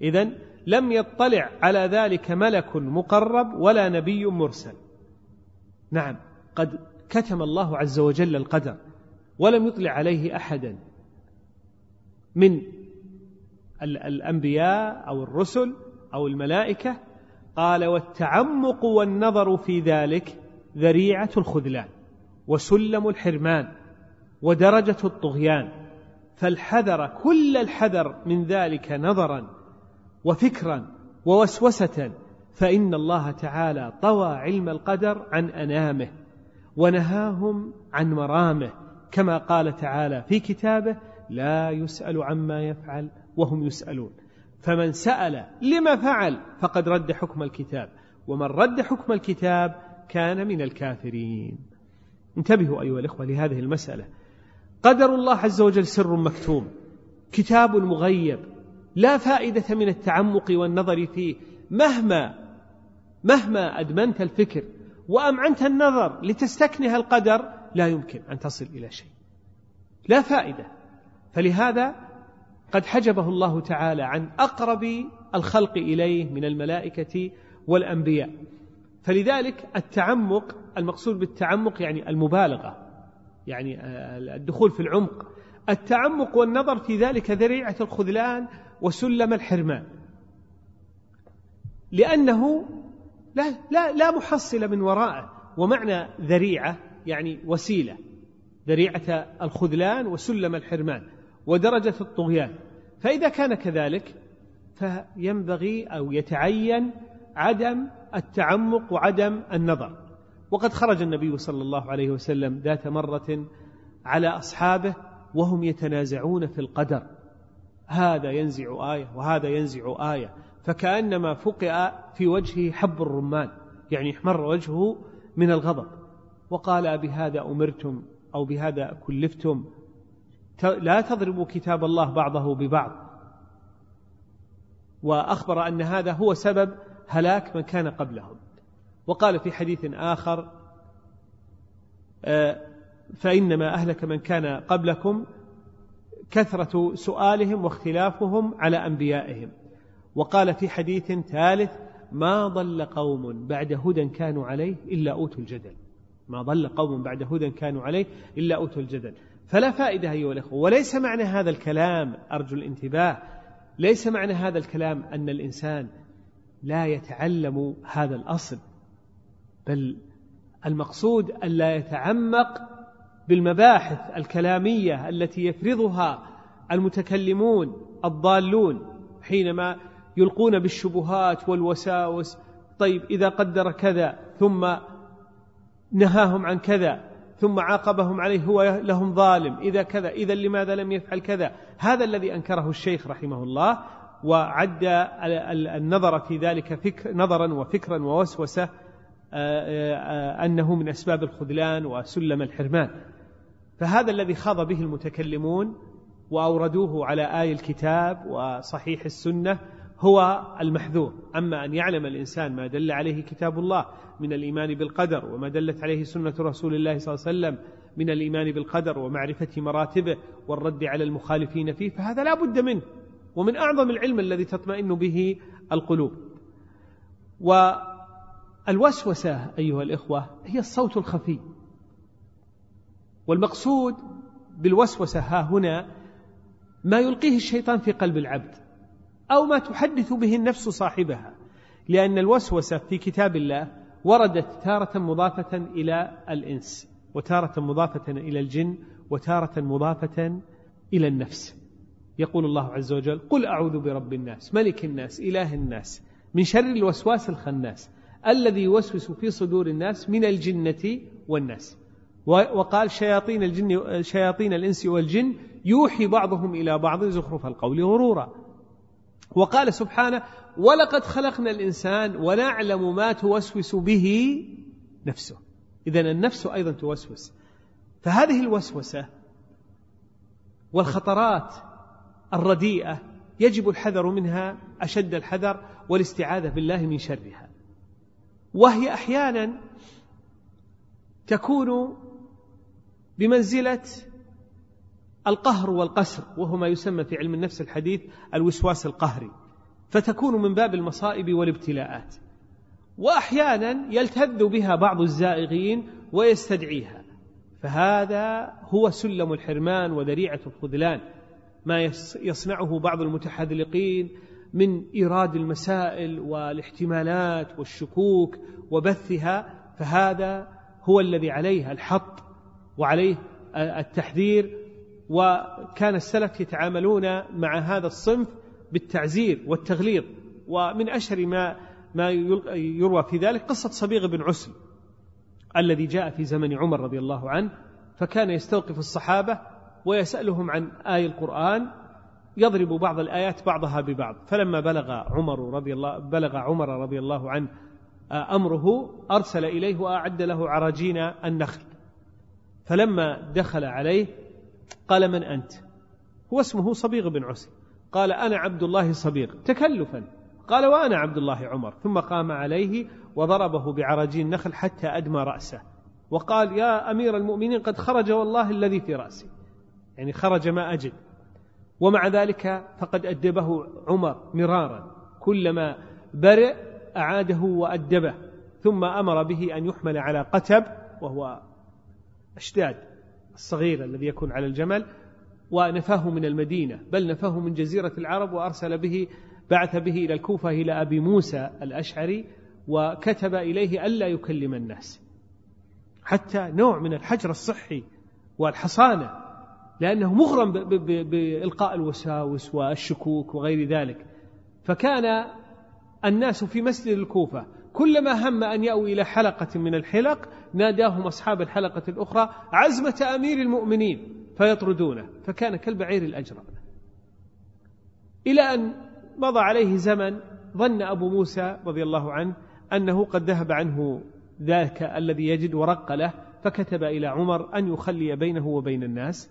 إذن لم يطلع على ذلك ملك مقرب ولا نبي مرسل. نعم، قد كتم الله عز وجل القدر ولم يطلع عليه أحدا من الأنبياء أو الرسل أو الملائكة. قال: والتعمق والنظر في ذلك ذريعة الخذلان وسلم الحرمان ودرجة الطغيان، فالحذر كل الحذر من ذلك نظرا وفكرا ووسوسة، فإن الله تعالى طوى علم القدر عن أنامه ونهاهم عن مرامه، كما قال تعالى في كتابه: لا يسأل عما يفعل وهم يسألون. فمن سأل لما فعل فقد رد حكم الكتاب، ومن رد حكم الكتاب كان من الكافرين. انتبهوا أيها الإخوة لهذه المسألة. قدر الله عز وجل سر مكتوم، كتاب مغيب، لا فائدة من التعمق والنظر فيه. مهما مهما أدمنت الفكر وأمعنت النظر لتستكنه القدر لا يمكن أن تصل إلى شيء، لا فائدة. فلهذا قد حجبه الله تعالى عن أقرب الخلق إليه من الملائكة والأنبياء. فلذلك التعمق، المقصود بالتعمق يعني المبالغة، يعني الدخول في العمق. التعمق والنظر في ذلك ذريعة الخذلان وسلم الحرمان، لأنه لا, لا, لا محصل من وراءه. ومعنى ذريعة يعني وسيلة، ذريعة الخذلان وسلم الحرمان ودرجة الطغيان. فإذا كان كذلك فينبغي أو يتعين عدم التعمق وعدم النظر. وقد خرج النبي صلى الله عليه وسلم ذات مرة على أصحابه وهم يتنازعون في القدر، هذا ينزع آية وهذا ينزع آية، فكأنما فقئ في وجهه حب الرمان، يعني احمر وجهه من الغضب، وقال: بهذا أمرتم أو بهذا كلفتم، لا تضربوا كتاب الله بعضه ببعض. وأخبر أن هذا هو سبب هلاك من كان قبلهم. وقال في حديث آخر: فإنما أهلك من كان قبلكم كثرة سؤالهم واختلافهم على أنبيائهم. وقال في حديث ثالث: ما ضل قوم بعد هدى كانوا عليه إلا أوتوا الجدل. ما ضل قوم بعد هدى كانوا عليه إلا أوتوا الجدل. فلا فائدة أيها الأخوة. وليس معنى هذا الكلام، أرجو الانتباه، ليس معنى هذا الكلام أن الإنسان لا يتعلم هذا الأصل، بل المقصود أن لا يتعمق بالمباحث الكلامية التي يفرضها المتكلمون الضالون حينما يلقون بالشبهات والوساوس. طيب إذا قدر كذا ثم نهاهم عن كذا ثم عاقبهم عليه هو لهم ظالم، إذا كذا إذا لماذا لم يفعل كذا؟ هذا الذي أنكره الشيخ رحمه الله، وعد النظر في ذلك فكر نظرا وفكرا ووسوسة أنه من أسباب الخذلان وسلم الحرمان. فهذا الذي خاض به المتكلمون وأوردوه على آي الكتاب وصحيح السنة هو المحذور. أما أن يعلم الإنسان ما دل عليه كتاب الله من الإيمان بالقدر، وما دلت عليه سنة رسول الله صلى الله عليه وسلم من الإيمان بالقدر ومعرفة مراتبه والرد على المخالفين فيه، فهذا لا بد منه، ومن أعظم العلم الذي تطمئن به القلوب. والوسوسة أيها الإخوة هي الصوت الخفي، والمقصود بالوسوسة ها هنا ما يلقيه الشيطان في قلب العبد أو ما تحدث به النفس صاحبها، لأن الوسوسة في كتاب الله وردت تارة مضافة إلى الإنس، وتارة مضافة إلى الجن، وتارة مضافة إلى النفس. يقول الله عز وجل: قل أعوذ برب الناس ملك الناس إله الناس من شر الوسواس الخناس الذي يوسوس في صدور الناس من الجنة والناس. وقال: شياطين الجن شياطين الإنس والجن يوحي بعضهم إلى بعض زخرف القول غرورا. وقال سبحانه: ولقد خلقنا الإنسان ونعلم ما توسوس به نفسه. إذن النفس أيضا توسوس. فهذه الوسوسة والخطرات الرديئة يجب الحذر منها أشد الحذر والاستعاذة بالله من شرها. وهي أحيانا تكون بمنزلة القهر والقسر، وهو ما يسمى في علم النفس الحديث الوسواس القهري. فتكون من باب المصائب والابتلاءات، وأحيانا يلتذ بها بعض الزائغين ويستدعيها، فهذا هو سلم الحرمان وذريعة الخذلان، ما يصنعه بعض المتحذلقين من إيراد المسائل والاحتمالات والشكوك وبثها، فهذا هو الذي عليه الحط وعليه التحذير. وكان السلف يتعاملون مع هذا الصنف بالتعزير والتغليظ، ومن أشهر ما ما يروى في ذلك قصة صبيغ بن عسل الذي جاء في زمن عمر رضي الله عنه، فكان يستوقف الصحابة ويسألهم عن آي القرآن، يضرب بعض الآيات بعضها ببعض، فلما بلغ عمر رضي الله بلغ عمر رضي الله عنه أمره أرسل إليه وأعد له عراجين النخل، فلما دخل عليه قال: من أنت؟ هو اسمه صبيغ بن عسل، قال: أنا عبد الله صبيغ، تكلفا، قال: وأنا عبد الله عمر، ثم قام عليه وضربه بعراجين النخل حتى أدمى رأسه، وقال: يا أمير المؤمنين قد خرج والله الذي في رأسي، يعني خرج ما أجد. ومع ذلك فقد أدبه عمر مرارا، كلما برئ أعاده وأدبه، ثم أمر به أن يحمل على قتب، وهو أشداد الصغير الذي يكون على الجمل، ونفاه من المدينة، بل نفاه من جزيرة العرب، وأرسل به بعث به إلى الكوفة إلى أبي موسى الأشعري، وكتب إليه ألا يكلم الناس، حتى نوع من الحجر الصحي والحصانة، لأنه مغرم بإلقاء الوساوس والشكوك وغير ذلك. فكان الناس في مسجد الكوفة كلما هم أن يأوي إلى حلقة من الحلق ناداهم أصحاب الحلقة الأخرى: عزمة أمير المؤمنين، فيطردونه، فكان كالبعير الأجرى. إلى أن مضى عليه زمن، ظن أبو موسى رضي الله عنه أنه قد ذهب عنه ذاك الذي يجد ورق له، فكتب إلى عمر أن يخلي بينه وبين الناس،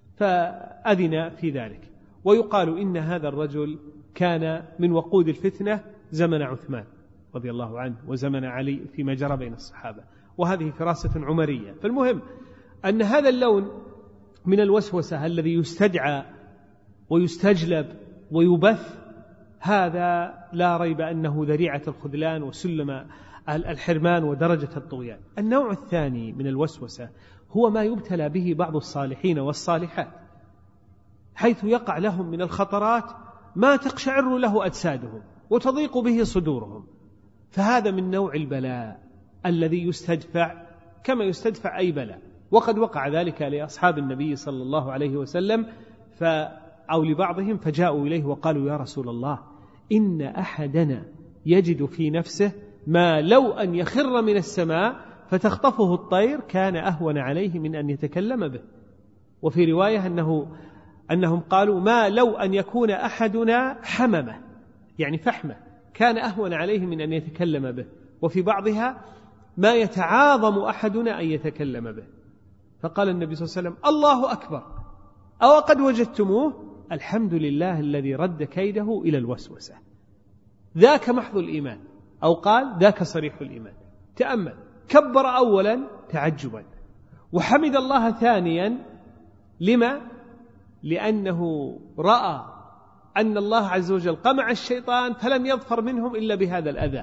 فأذن في ذلك. ويقال إن هذا الرجل كان من وقود الفتنة زمن عثمان رضي الله عنه وزمن علي فيما جرى بين الصحابة، وهذه فراسة عمرية. فالمهم أن هذا اللون من الوسوسة الذي يستدعى ويستجلب ويبث، هذا لا ريب أنه ذريعة الخذلان وسلم الحرمان ودرجة الطغيان. النوع الثاني من الوسوسة هو ما يبتلى به بعض الصالحين والصالحات، حيث يقع لهم من الخطرات ما تقشعر له أجسادهم وتضيق به صدورهم، فهذا من نوع البلاء الذي يستدفع كما يستدفع أي بلاء. وقد وقع ذلك لأصحاب النبي صلى الله عليه وسلم ف أو لبعضهم، فجاءوا إليه وقالوا: يا رسول الله، إن أحدنا يجد في نفسه ما لو أن يخر من السماء فتخطفه الطير كان أهون عليه من أن يتكلم به. وفي رواية أنه أنهم قالوا: ما لو أن يكون أحدنا حممة، يعني فحمة، كان أهون عليه من أن يتكلم به. وفي بعضها: ما يتعاظم أحدنا أن يتكلم به. فقال النبي صلى الله عليه وسلم: الله أكبر، أو قد وجدتموه؟ الحمد لله الذي رد كيده إلى الوسوسة. ذاك محض الإيمان، أو قال: ذاك صريح الإيمان. تأمل، كبر أولا تعجبا، وحمد الله ثانيا، لما؟ لأنه رأى أن الله عز وجل قمع الشيطان فلم يظفر منهم إلا بهذا الأذى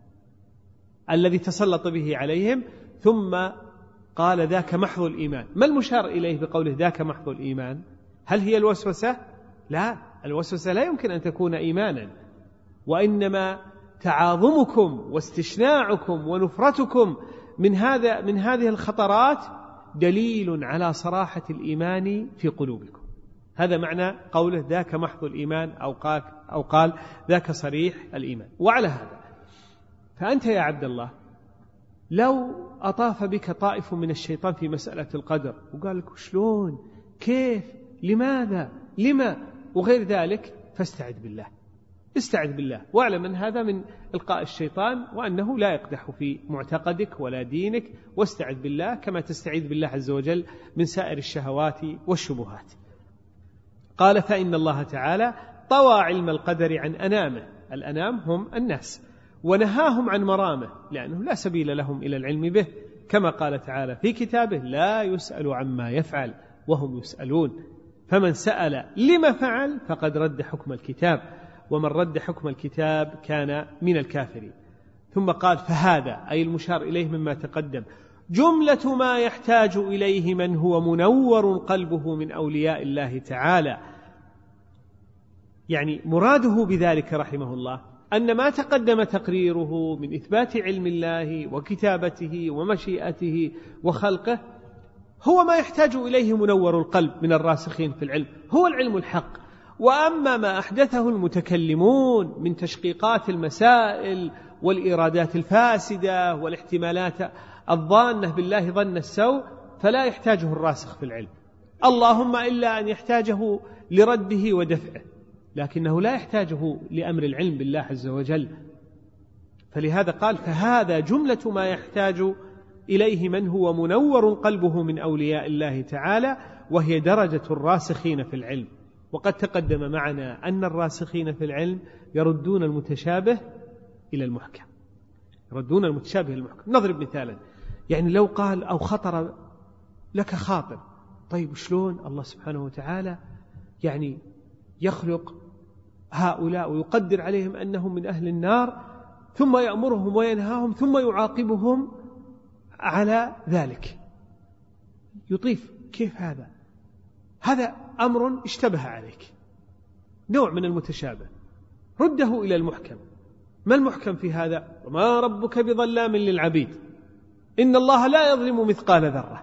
الذي تسلط به عليهم. ثم قال: ذاك محض الإيمان. ما المشار إليه بقوله ذاك محض الإيمان؟ هل هي الوسوسة؟ لا، الوسوسة لا يمكن أن تكون إيمانا، وإنما تعاظمكم واستشناعكم ونفرتكم من هذا من هذه الخطرات دليل على صراحة الإيمان في قلوبكم. هذا معنى قوله ذاك محض الإيمان، أو قال, أو قال ذاك صريح الإيمان. وعلى هذا فأنت يا عبد الله لو أطاف بك طائف من الشيطان في مسألة القدر وقال لك شلون، كيف، لماذا، لما وغير ذلك، فاستعذ بالله، استعذ بالله، واعلم أن هذا من إلقاء الشيطان، وأنه لا يقدح في معتقدك ولا دينك، واستعذ بالله كما تستعيذ بالله عز وجل من سائر الشهوات والشبهات. قال: فإن الله تعالى طوى علم القدر عن أنامه، الأنام هم الناس، ونهاهم عن مرامه، لأنه لا سبيل لهم إلى العلم به، كما قال تعالى في كتابه: لا يسأل عما يفعل وهم يسألون، فمن سأل لما فعل فقد رد حكم الكتاب، ومن رد حكم الكتاب كان من الكافرين. ثم قال فهذا أي المشار إليه مما تقدم جملة ما يحتاج إليه من هو منور قلبه من أولياء الله تعالى. يعني مراده بذلك رحمه الله أن ما تقدم تقريره من إثبات علم الله وكتابته ومشيئته وخلقه هو ما يحتاج إليه منور القلب من الراسخين في العلم، هو العلم الحق. وأما ما أحدثه المتكلمون من تشقيقات المسائل والإرادات الفاسدة والاحتمالات الظانة بالله ظن السوء فلا يحتاجه الراسخ في العلم، اللهم إلا أن يحتاجه لرده ودفعه، لكنه لا يحتاجه لأمر العلم بالله عز وجل. فلهذا قال فهذا جملة ما يحتاج إليه من هو منور قلبه من أولياء الله تعالى، وهي درجة الراسخين في العلم. وقد تقدم معنا أن الراسخين في العلم يردون المتشابه إلى المحكم، يردون المتشابه إلى المحكم. نضرب مثالا، يعني لو قال أو خطر لك خاطر، طيب شلون الله سبحانه وتعالى يعني يخلق هؤلاء ويقدر عليهم أنهم من أهل النار ثم يأمرهم وينهاهم ثم يعاقبهم على ذلك؟ يطيف، كيف هذا؟ هذا أمر اشتبه عليك، نوع من المتشابه، رده إلى المحكم. ما المحكم في هذا؟ وما ربك بظلام للعبيد إن الله لا يظلم مثقال ذرة.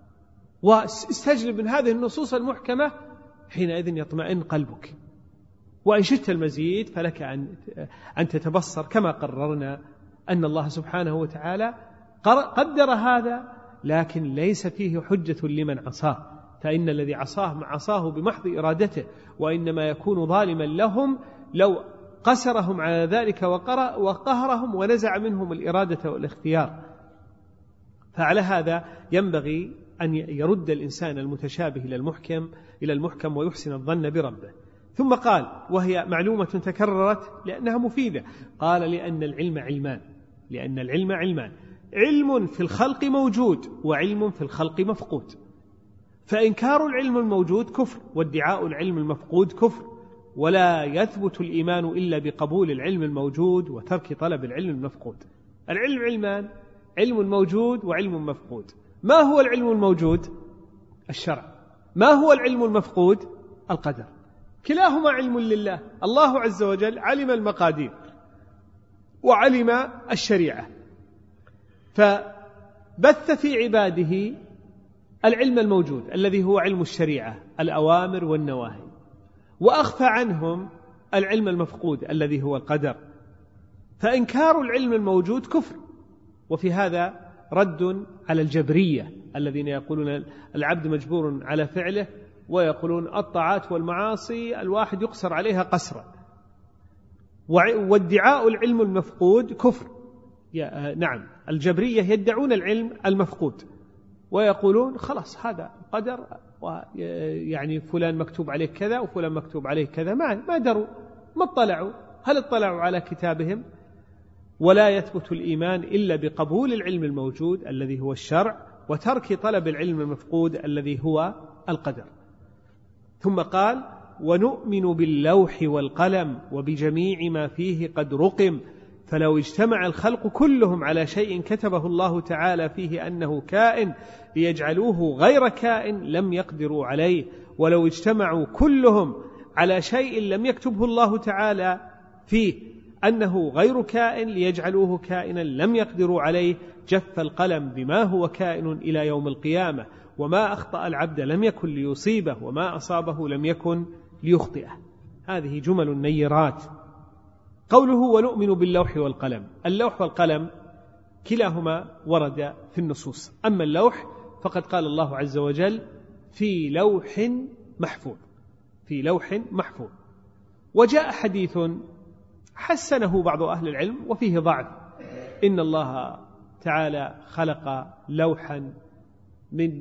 واستجلب من هذه النصوص المحكمة، حينئذ يطمئن قلبك. وإن شئت المزيد فلك أن تتبصر كما قررنا أن الله سبحانه وتعالى قدر هذا، لكن ليس فيه حجة لمن عصاه، فإن الذي عصاه عصاه بمحض إرادته، وإنما يكون ظالما لهم لو قسرهم على ذلك وقهرهم ونزع منهم الإرادة والاختيار. فعلى هذا ينبغي أن يرد الإنسان المتشابه إلى المحكم إلى المحكم ويحسن الظن بربه. ثم قال وهي معلومة تكررت لأنها مفيدة، قال لأن العلم علمان، لأن العلم علمان، علم في الخلق موجود وعلم في الخلق مفقود. فإنكار العلم الموجود كفر، وادعاء العلم المفقود كفر، ولا يثبت الإيمان إلا بقبول العلم الموجود وترك طلب العلم المفقود. العلم علمان، علم موجود وعلم مفقود. ما هو العلم الموجود؟ الشرع. ما هو العلم المفقود؟ القدر. كلاهما علم لله، الله عز وجل علم المقادير وعلم الشريعة، فبث في عباده العلم الموجود الذي هو علم الشريعة الأوامر والنواهي، وأخفى عنهم العلم المفقود الذي هو القدر. فإنكار العلم الموجود كفر. وفي هذا رد على الجبرية الذين يقولون العبد مجبور على فعله، ويقولون الطاعات والمعاصي الواحد يقصر عليها قسرا. وادعاء العلم المفقود كفر. نعم، الجبرية يدعون العلم المفقود ويقولون خلاص هذا قدر، يعني فلان مكتوب عليه كذا وفلان مكتوب عليه كذا، ما ما دروا، ما اطلعوا. هل اطلعوا على كتابهم؟ ولا يثبت الإيمان إلا بقبول العلم الموجود الذي هو الشرع وترك طلب العلم المفقود الذي هو القدر. ثم قال ونؤمن باللوح والقلم وبجميع ما فيه قد رقم، فلو اجتمع الخلق كلهم على شيء كتبه الله تعالى فيه أنه كائن ليجعلوه غير كائن لم يقدروا عليه، ولو اجتمعوا كلهم على شيء لم يكتبه الله تعالى فيه أنه غير كائن ليجعلوه كائنا لم يقدروا عليه، جف القلم بما هو كائن إلى يوم القيامة، وما أخطأ العبد لم يكن ليصيبه وما أصابه لم يكن ليخطئه. هذه جمل نيرات. قوله ونؤمن باللوح والقلم، اللوح والقلم كلاهما ورد في النصوص. أما اللوح فقد قال الله عز وجل في لوح محفوظ، في لوح محفوظ. وجاء حديث حسنه بعض أهل العلم وفيه ضعف، إن الله تعالى خلق لوحا من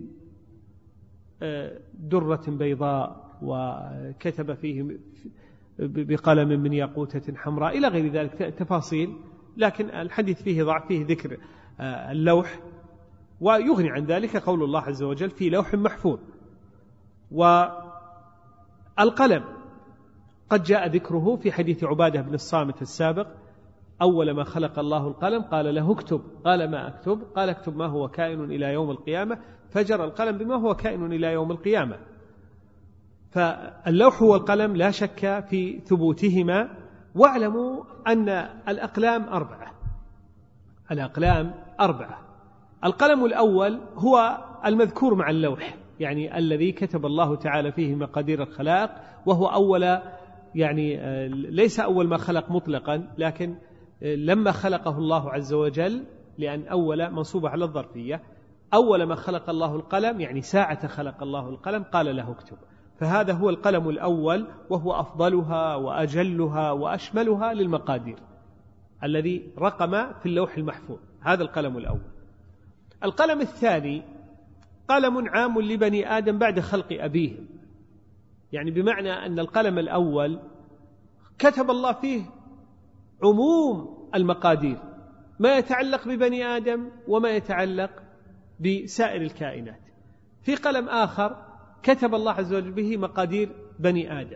درة بيضاء وكتب فيه بقلم من ياقوتة حمراء إلى غير ذلك تفاصيل، لكن الحديث فيه ضعف، فيه ذكر اللوح، ويغني عن ذلك قول الله عز وجل في لوح محفوظ. والقلم قد جاء ذكره في حديث عبادة بن الصامت السابق: أول ما خلق الله القلم قال له اكتب، قال ما أكتب؟ قال اكتب ما هو كائن إلى يوم القيامة، فجر القلم بما هو كائن إلى يوم القيامة. فاللوح والقلم لا شك في ثبوتهما. واعلموا أن الأقلام أربعة، الأقلام أربعة. القلم الأول هو المذكور مع اللوح، يعني الذي كتب الله تعالى فيه مقادير الخلائق، وهو أول، يعني ليس أول ما خلق مطلقا، لكن لما خلقه الله عز وجل، لأن أول منصوبة على الظرفية، أول ما خلق الله القلم يعني ساعة خلق الله القلم قال له اكتب. فهذا هو القلم الأول، وهو أفضلها وأجلها وأشملها للمقادير، الذي رقم في اللوح المحفوظ. هذا القلم الأول. القلم الثاني قلم عام لبني آدم بعد خلق أبيهم، يعني بمعنى أن القلم الأول كتب الله فيه عموم المقادير، ما يتعلق ببني آدم وما يتعلق بسائر الكائنات. في قلم آخر كتب الله عز وجل به مقادير بني آدم،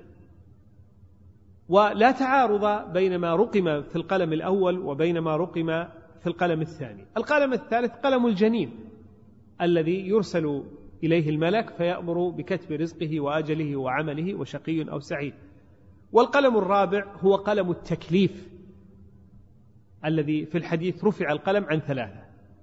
ولا تعارض بين ما رقم في القلم الأول وبين ما رقم في القلم الثاني. القلم الثالث قلم الجنين، الذي يرسل إليه الملك فيأمر بكتب رزقه وأجله وعمله وشقي أو سعيد. والقلم الرابع هو قلم التكليف، الذي في الحديث رفع القلم عن ثلاثة،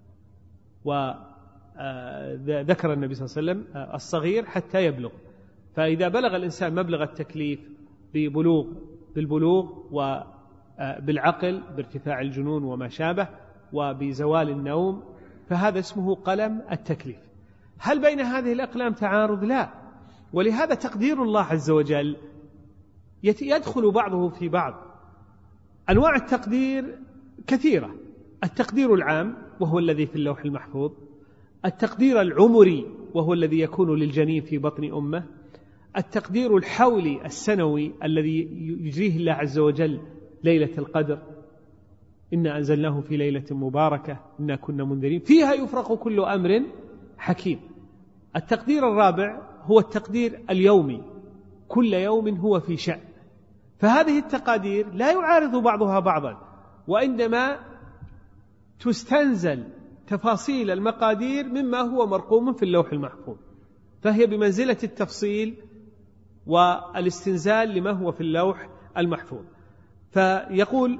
وذكر النبي صلى الله عليه وسلم الصغير حتى يبلغ. فإذا بلغ الإنسان مبلغ التكليف ببلوغ بالبلوغ وبالعقل بارتفاع الجنون وما شابه وبزوال النوم، فهذا اسمه قلم التكليف. هل بين هذه الأقلام تعارض؟ لا. ولهذا تقدير الله عز وجل يدخل بعضه في بعض. أنواع التقدير كثيرة: التقدير العام وهو الذي في اللوح المحفوظ، التقدير العمري وهو الذي يكون للجنين في بطن أمه، التقدير الحولي السنوي الذي يجريه الله عز وجل ليلة القدر، إنا أنزلناه في ليلة مباركة إنا كنا منذرين فيها يفرق كل أمر حكيم. التقدير الرابع هو التقدير اليومي، كل يوم هو في شأن. فهذه التقادير لا يعارض بعضها بعضا، وإنما تستنزل تفاصيل المقادير مما هو مرقوم في اللوح المحفوظ، فهي بمنزلة التفصيل والاستنزال لما هو في اللوح المحفوظ. فيقول: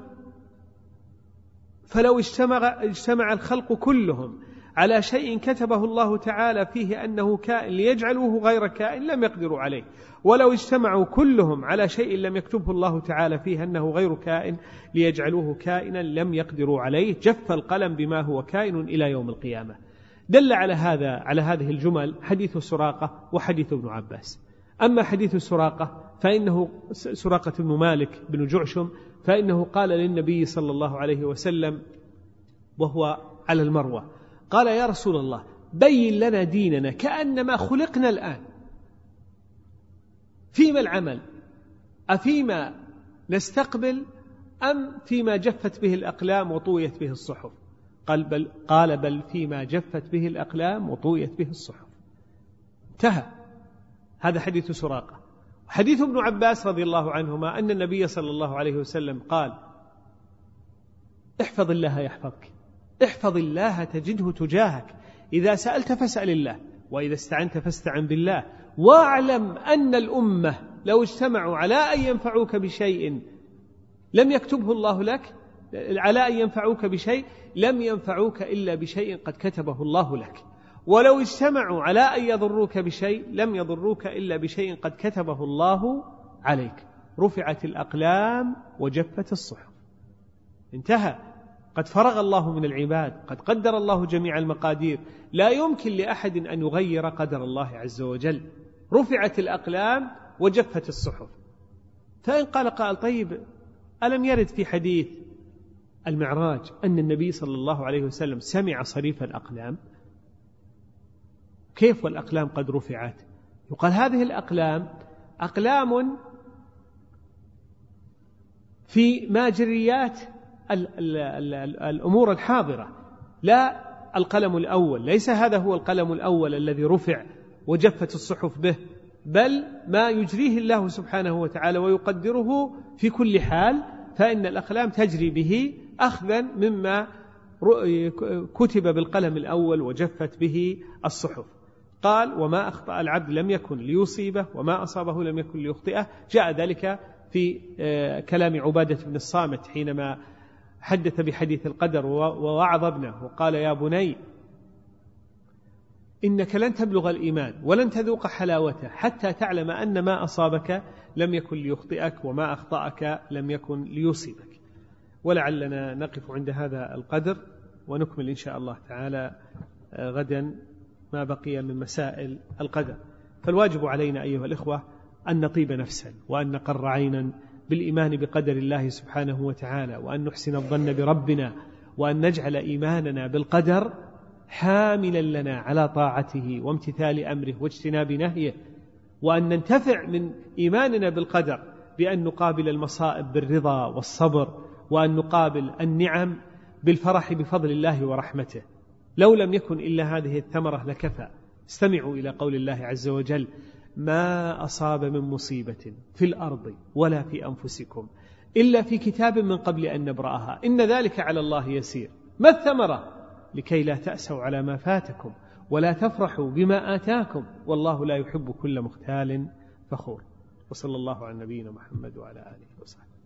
فلو اجتمع, اجتمع الخلق كلهم على شيء كتبه الله تعالى فيه أنه كائن ليجعلوه غير كائن لم يقدروا عليه، ولو اجتمعوا كلهم على شيء لم يكتبه الله تعالى فيه أنه غير كائن ليجعلوه كائنا لم يقدروا عليه. جف القلم بما هو كائن إلى يوم القيامة. دل على هذا على هذه الجمل حديث سراقة وحديث ابن عباس. أما حديث سراقة فإنه سراقة بن مالك بن جعشم، فإنه قال للنبي صلى الله عليه وسلم وهو على المروة، قال: يا رسول الله بين لنا ديننا كأنما خلقنا الآن، فيما العمل؟ أفيما نستقبل أم فيما جفت به الأقلام وطويت به الصحف؟ قال بل, قال بل فيما جفت به الأقلام وطويت به الصحف. انتهى. هذا حديث سراقة. حديث ابن عباس رضي الله عنهما أن النبي صلى الله عليه وسلم قال: احفظ الله يحفظك، احفظ الله تجده تجاهك، إذا سألت فاسأل الله، وإذا استعنت فاستعن بالله، واعلم أن الأمة لو اجتمعوا على أن ينفعوك بشيء لم يكتبه الله لك، على أن ينفعوك بشيء لم ينفعوك إلا بشيء قد كتبه الله لك، ولو اجتمعوا على أن يضروك بشيء لم يضروك إلا بشيء قد كتبه الله عليك. رفعت الأقلام وجفت الصحف. انتهى. قد فرغ الله من العباد، قد قدر الله جميع المقادير، لا يمكن لأحد أن يغير قدر الله عز وجل. رفعت الأقلام وجفت الصحف. فإن قال قائل: طيب ألم يرد في حديث المعراج أن النبي صلى الله عليه وسلم سمع صريف الأقلام؟ كيف والأقلام قد رفعت؟ يقال هذه الأقلام أقلام في ماجريات الأمور الحاضرة، لا القلم الأول. ليس هذا هو القلم الأول الذي رفع وجفت الصحف به، بل ما يجريه الله سبحانه وتعالى ويقدره في كل حال، فإن الأقلام تجري به أخذا مما كتب بالقلم الأول وجفت به الصحف. قال وما أخطأ العبد لم يكن ليصيبه وما أصابه لم يكن ليخطئه. جاء ذلك في كلام عبادة بن الصامت حينما حدث بحديث القدر ووعظ ابنه وقال يا بني إنك لن تبلغ الإيمان ولن تذوق حلاوته حتى تعلم أن ما أصابك لم يكن ليخطئك وما أخطأك لم يكن ليصيبك. ولعلنا نقف عند هذا القدر ونكمل إن شاء الله تعالى غدا ما بقي من مسائل القدر. فالواجب علينا أيها الإخوة أن نطيب نفسا وأن نقر عينا بالإيمان بقدر الله سبحانه وتعالى، وأن نحسن الظن بربنا، وأن نجعل إيماننا بالقدر حاملا لنا على طاعته وامتثال أمره واجتناب نهيه، وأن ننتفع من إيماننا بالقدر بأن نقابل المصائب بالرضا والصبر، وأن نقابل النعم بالفرح بفضل الله ورحمته. لو لم يكن إلا هذه الثمرة لكفى. استمعوا إلى قول الله عز وجل ما أصاب من مصيبة في الأرض ولا في أنفسكم إلا في كتاب من قبل أن نبرأها إن ذلك على الله يسير. ما الثمرة؟ لكي لا تأسوا على ما فاتكم ولا تفرحوا بما آتاكم والله لا يحب كل مختال فخور. وصلى الله على نبينا محمد وعلى آله وصحبه.